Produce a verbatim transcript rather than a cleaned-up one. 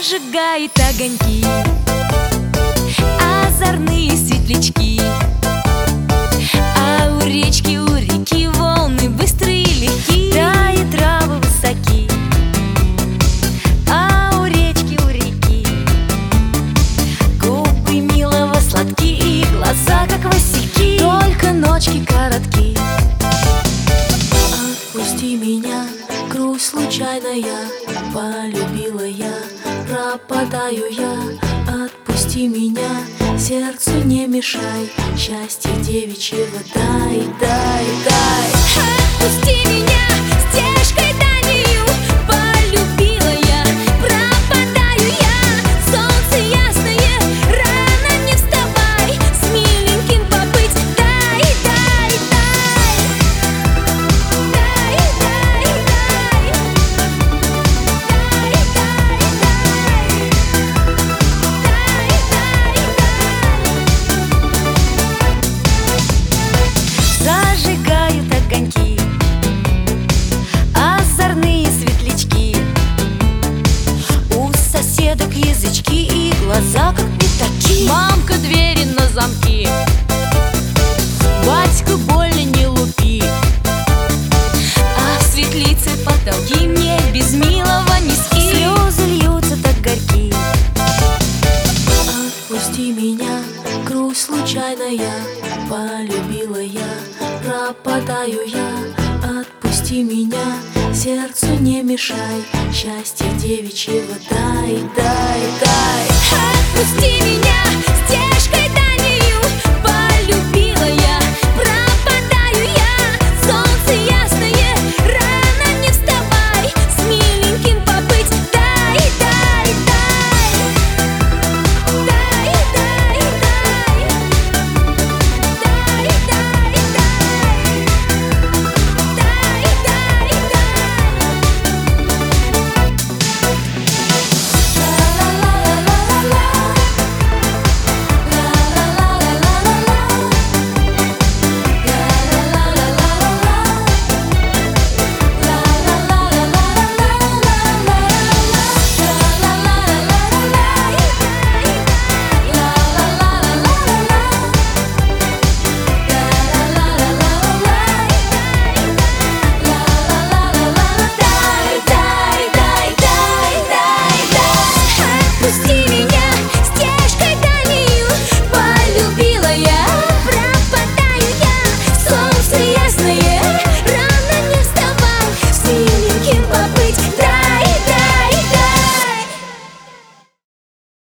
Зажигают огоньки, озорные светлячки, а у речки, у реки волны быстрые и легки, да и травы высоки, а у речки, у реки губы милого сладки и глаза как васильки, только ночки коротки. Отпусти меня, грусть случайная, полюбила я, пропадаю я. Отпусти меня, сердцу не мешай, счастье девичьего дай, дай, дай. Отпусти меня, стежкой дальнею полюбила я, пропадаю я. Солнце ясное, рано не вставай, с миленьким побыть дай, дай, дай. Дай, дай, дай. Дай, дай, дай. Зажигают огоньки, озорные светлячки, у соседок язычки и глаза как пятаки. Мамка, двери на замки, батька, больно не лупи, а в светлице потолки мне без милого низки. Слезы льются так горьки. Отпусти меня, грусть случайная, полюбила я, пропадаю я. Отпусти меня, сердцу не мешай, счастье девичьего дай, дай, дай.